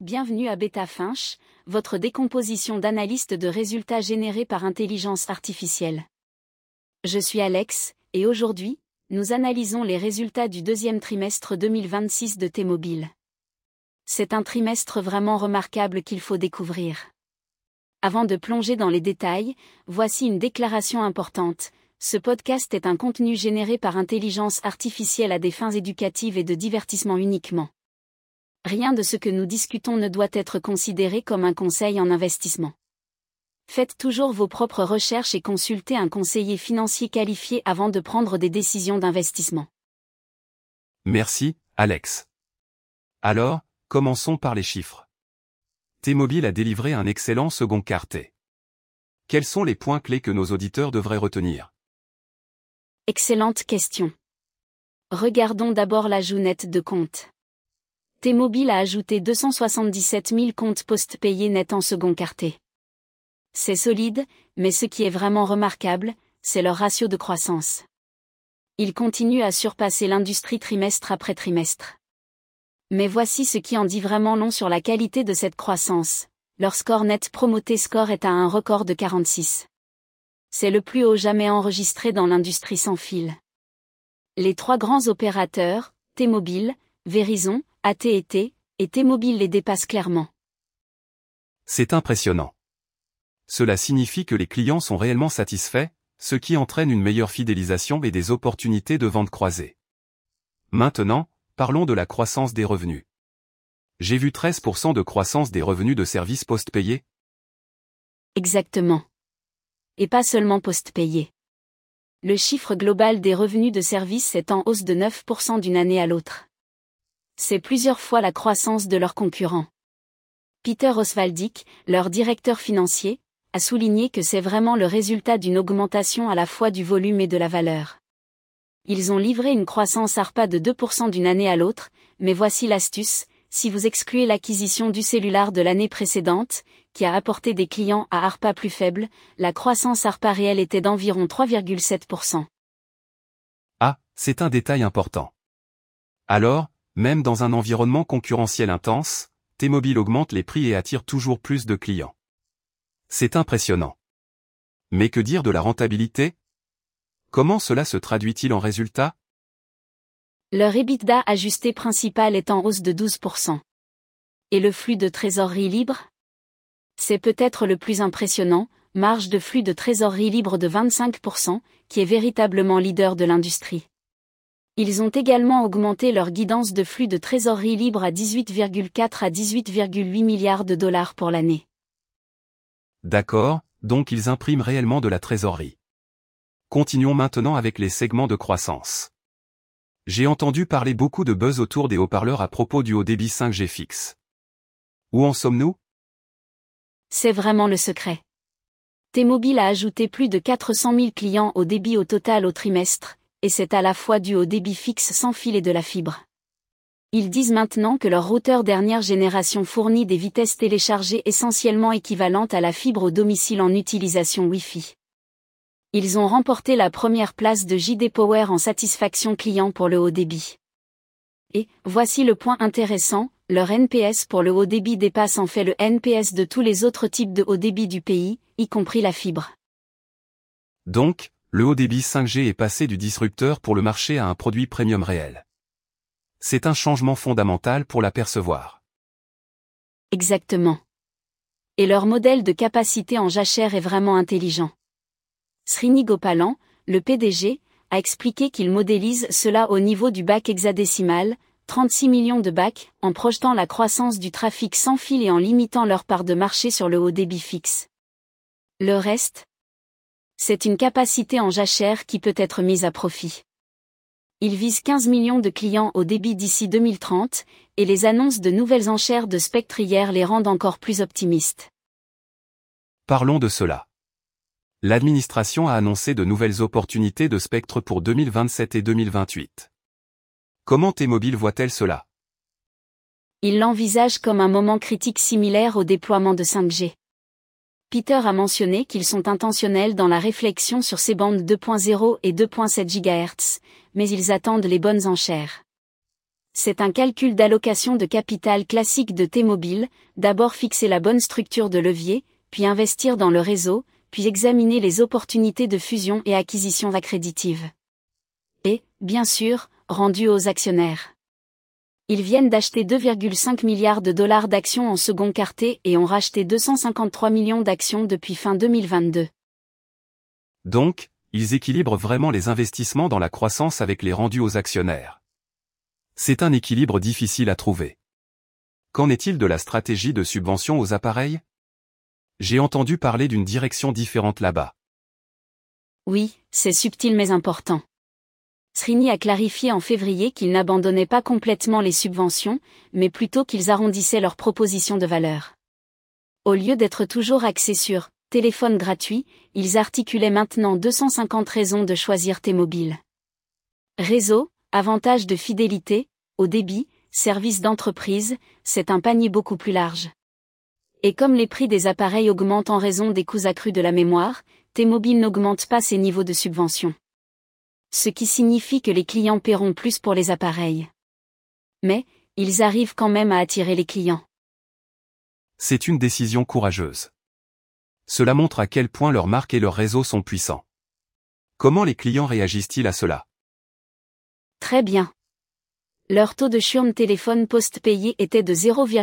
Bienvenue à BetaFinch, votre décomposition d'analyste de résultats générés par intelligence artificielle. Je suis Alex, et aujourd'hui, nous analysons les résultats du deuxième trimestre 2026 de T-Mobile. C'est un trimestre vraiment remarquable qu'il faut découvrir. Avant de plonger dans les détails, voici une déclaration importante. Ce podcast est un contenu généré par intelligence artificielle à des fins éducatives et de divertissement uniquement. Rien de ce que nous discutons ne doit être considéré comme un conseil en investissement. Faites toujours vos propres recherches et consultez un conseiller financier qualifié avant de prendre des décisions d'investissement. Merci, Alex. Alors, commençons par les chiffres. T-Mobile a délivré un excellent second quarter. Quels sont les points clés que nos auditeurs devraient retenir? Excellente question. Regardons d'abord l'ajout net de comptes. T-Mobile a ajouté 277 000 comptes post-payés nets en second quarter. C'est solide, mais ce qui est vraiment remarquable, c'est leur ratio de croissance. Il continue à surpasser l'industrie trimestre après trimestre. Mais voici ce qui en dit vraiment long sur la qualité de cette croissance. Leur score net promoté score est à un record de 46. C'est le plus haut jamais enregistré dans l'industrie sans fil. Les trois grands opérateurs, T-Mobile, Verizon, AT&T, et T-Mobile les dépassent clairement. C'est impressionnant. Cela signifie que les clients sont réellement satisfaits, ce qui entraîne une meilleure fidélisation et des opportunités de vente croisée. Maintenant, parlons de la croissance des revenus. J'ai vu 13% de croissance des revenus de services post-payés. Exactement. Et pas seulement post-payés. Le chiffre global des revenus de services est en hausse de 9% d'une année à l'autre. C'est plusieurs fois la croissance de leurs concurrents. Peter Osvaldik, leur directeur financier, a souligné que c'est vraiment le résultat d'une augmentation à la fois du volume et de la valeur. Ils ont livré une croissance ARPA de 2% d'une année à l'autre, mais voici l'astuce, si vous excluez l'acquisition du Cellular de l'année précédente, qui a apporté des clients à ARPA plus faibles, la croissance ARPA réelle était d'environ 3,7%. Ah, c'est un détail important. Alors, même dans un environnement concurrentiel intense, T-Mobile augmente les prix et attire toujours plus de clients. C'est impressionnant. Mais que dire de la rentabilité? Comment cela se traduit-il en résultats? Leur EBITDA ajusté principal est en hausse de 12%. Et le flux de trésorerie libre? C'est peut-être le plus impressionnant, marge de flux de trésorerie libre de 25%, qui est véritablement leader de l'industrie. Ils ont également augmenté leur guidance de flux de trésorerie libre à 18,4 à 18,8 milliards de dollars pour l'année. D'accord, donc ils impriment réellement de la trésorerie. Continuons maintenant avec les segments de croissance. J'ai entendu parler beaucoup de buzz autour des haut-parleurs à propos du haut débit 5G fixe. Où en sommes-nous? C'est vraiment le secret. T-Mobile a ajouté plus de 400 000 clients au débit au total au trimestre, et c'est à la fois du haut débit fixe sans fil et de la fibre. Ils disent maintenant que leur routeur dernière génération fournit des vitesses téléchargées essentiellement équivalentes à la fibre au domicile en utilisation Wi-Fi. Ils ont remporté la première place de JD Power en satisfaction client pour le haut débit. Et, voici le point intéressant, leur NPS pour le haut débit dépasse en fait le NPS de tous les autres types de haut débit du pays, y compris la fibre. Donc, le haut débit 5G est passé du disrupteur pour le marché à un produit premium réel. C'est un changement fondamental pour l'apercevoir. Exactement. Et leur modèle de capacité en jachère est vraiment intelligent. Srini Gopalan, le PDG, a expliqué qu'il modélise cela au niveau du bac hexadécimal, 36 millions de bacs, en projetant la croissance du trafic sans fil et en limitant leur part de marché sur le haut débit fixe. Le reste? C'est une capacité en jachère qui peut être mise à profit. Ils visent 15 millions de clients au débit d'ici 2030, et les annonces de nouvelles enchères de spectre hier les rendent encore plus optimistes. Parlons de cela. L'administration a annoncé de nouvelles opportunités de spectre pour 2027 et 2028. Comment T-Mobile voit-elle cela? Il l'envisage comme un moment critique similaire au déploiement de 5G. Peter a mentionné qu'ils sont intentionnels dans la réflexion sur ces bandes 2.0 et 2.7 GHz, mais ils attendent les bonnes enchères. C'est un calcul d'allocation de capital classique de T-Mobile, d'abord fixer la bonne structure de levier, puis investir dans le réseau, puis examiner les opportunités de fusion et acquisition accréditive. Et, bien sûr, rendu aux actionnaires. Ils viennent d'acheter 2,5 milliards de dollars d'actions en second quarter et ont racheté 253 millions d'actions depuis fin 2022. Donc, ils équilibrent vraiment les investissements dans la croissance avec les rendus aux actionnaires. C'est un équilibre difficile à trouver. Qu'en est-il de la stratégie de subvention aux appareils? J'ai entendu parler d'une direction différente là-bas. Oui, c'est subtil mais important. Srini a clarifié en février qu'ils n'abandonnaient pas complètement les subventions, mais plutôt qu'ils arrondissaient leur proposition de valeur. Au lieu d'être toujours axés sur « téléphone gratuit », ils articulaient maintenant 250 raisons de choisir T-Mobile. Réseau, avantages de fidélité, haut débit, services d'entreprise, c'est un panier beaucoup plus large. Et comme les prix des appareils augmentent en raison des coûts accrus de la mémoire, T-Mobile n'augmente pas ses niveaux de subvention. Ce qui signifie que les clients paieront plus pour les appareils. Mais, ils arrivent quand même à attirer les clients. C'est une décision courageuse. Cela montre à quel point leur marque et leur réseau sont puissants. Comment les clients réagissent-ils à cela? Très bien. Leur taux de churn téléphone post-payé était de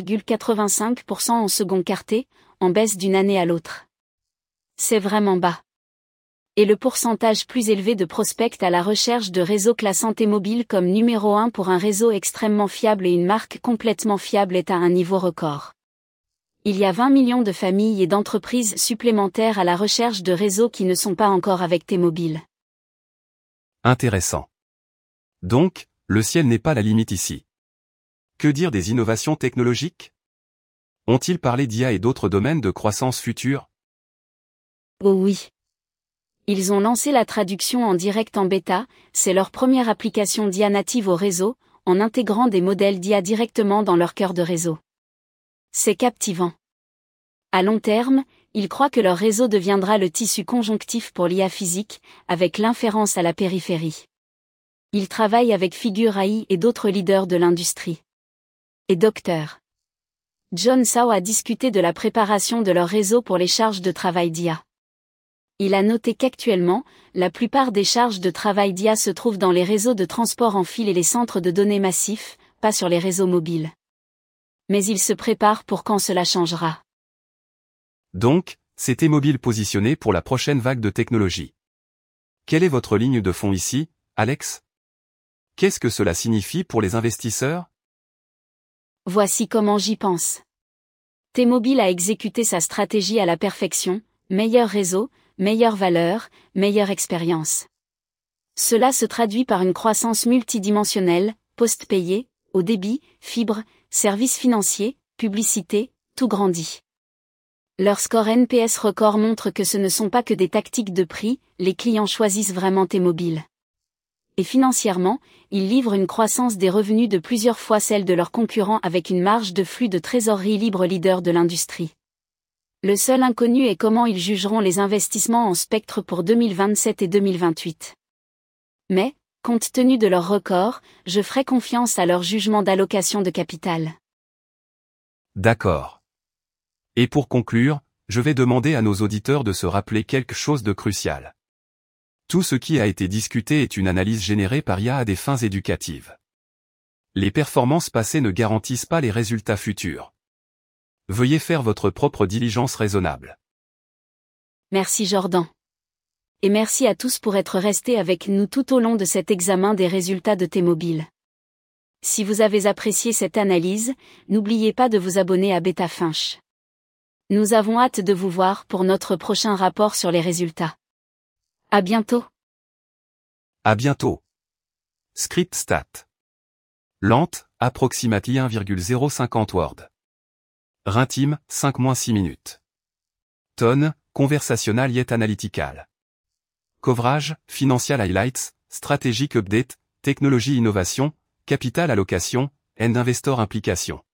0,85% en second quarter, en baisse d'une année à l'autre. C'est vraiment bas. Et le pourcentage plus élevé de prospects à la recherche de réseaux classant T-Mobile comme numéro 1 pour un réseau extrêmement fiable et une marque complètement fiable est à un niveau record. Il y a 20 millions de familles et d'entreprises supplémentaires à la recherche de réseaux qui ne sont pas encore avec T-Mobile. Intéressant. Donc, le ciel n'est pas la limite ici. Que dire des innovations technologiques? Ont-ils parlé d'IA et d'autres domaines de croissance future? Oh oui. Ils ont lancé la traduction en direct en bêta, c'est leur première application d'IA native au réseau, en intégrant des modèles d'IA directement dans leur cœur de réseau. C'est captivant. À long terme, ils croient que leur réseau deviendra le tissu conjonctif pour l'IA physique, avec l'inférence à la périphérie. Ils travaillent avec Figure AI et d'autres leaders de l'industrie. Et Dr. John Tsao a discuté de la préparation de leur réseau pour les charges de travail d'IA. Il a noté qu'actuellement, la plupart des charges de travail d'IA se trouvent dans les réseaux de transport en fil et les centres de données massifs, pas sur les réseaux mobiles. Mais il se prépare pour quand cela changera. Donc, c'est T-Mobile positionné pour la prochaine vague de technologie. Quelle est votre ligne de fond ici, Alex? Qu'est-ce que cela signifie pour les investisseurs? Voici comment j'y pense. T-Mobile a exécuté sa stratégie à la perfection, meilleur réseau, meilleure valeur, meilleure expérience. Cela se traduit par une croissance multidimensionnelle, post-payé, haut débit, fibre, services financiers, publicité, tout grandit. Leur score NPS record montre que ce ne sont pas que des tactiques de prix, les clients choisissent vraiment T-Mobile. Et financièrement, ils livrent une croissance des revenus de plusieurs fois celle de leurs concurrents avec une marge de flux de trésorerie libre leader de l'industrie. Le seul inconnu est comment ils jugeront les investissements en spectre pour 2027 et 2028. Mais, compte tenu de leur record, je ferai confiance à leur jugement d'allocation de capital. D'accord. Et pour conclure, je vais demander à nos auditeurs de se rappeler quelque chose de crucial. Tout ce qui a été discuté est une analyse générée par IA à des fins éducatives. Les performances passées ne garantissent pas les résultats futurs. Veuillez faire votre propre diligence raisonnable. Merci Jordan. Et merci à tous pour être restés avec nous tout au long de cet examen des résultats de T-Mobile. Si vous avez apprécié cette analyse, n'oubliez pas de vous abonner à BetaFinch. Nous avons hâte de vous voir pour notre prochain rapport sur les résultats. À bientôt. À bientôt. Script stat. Lente, approximately 1,050 word. Runtime, 5-6 minutes. Tone, conversational yet analytical. Coverage, financial highlights, strategic update, technologie innovation, capital allocation, end investor implication.